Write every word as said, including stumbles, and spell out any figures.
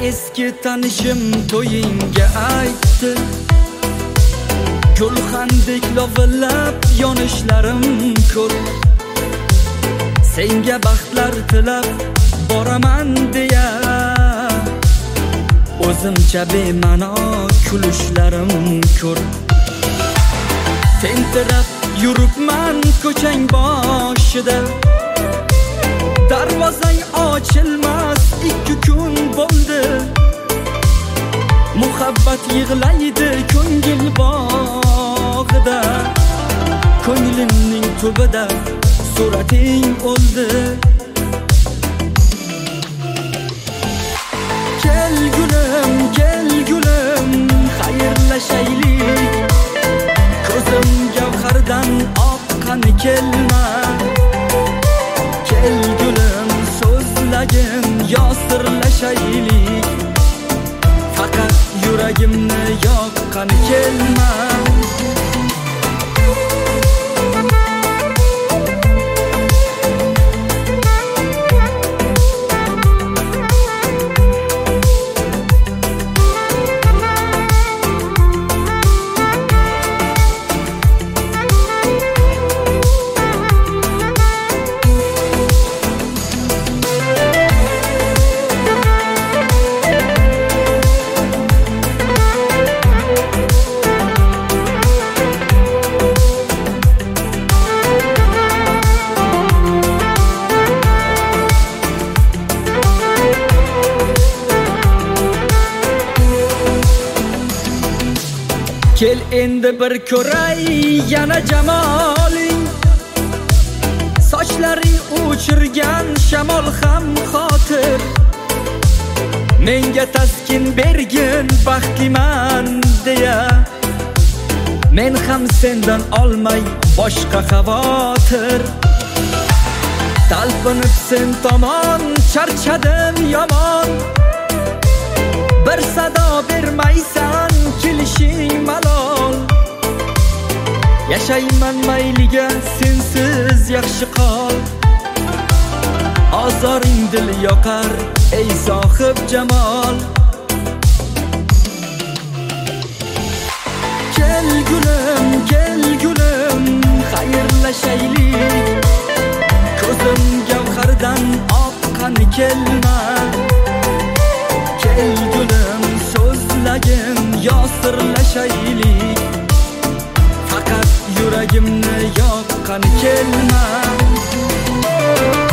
eski tanishim to'yingga aytdi, gulxandek lovillab yonishlarim ko'p. Senga baxtlar tilab boraman deya, o'zimcha bema'no kulishlarim ko'p. Tentirab yuribman ko'chang boshida, darvozang ochilmas ikki kun bo'ldi. Muhabbat yig'laydi ko'ngil bog'ida, ko'nglimning tubida surating o'ldi. Kel gulim, kel gulim, xayrlashaylik. Ko'zim gavhardan oqqani kelma. Kel gulim, so'zlagin, yosirlashaylik. Faqat yuragimni yoqqani kelma. Kel endi bir ko'ray yana jamoling, sochlaring uchirgan shamol ham xotir. Menga taskin bergin baxtliman deya, men ham sendan olmay boshqa xavotir. Talpinib sen tomon charchadim yomon, bir sado bermaysan kelishing malol. Yashayman mayliga sensiz yaxshi qol, ozoring dil yoqar ey sohib jamol. Kel gulim, kel gulim, xayrlashaylik. Ko'zim gavhardan oqqani kelma. Kel gulim, so'zlagin, yosirlashaylik. Faqat yuragimni yoqqani kelma.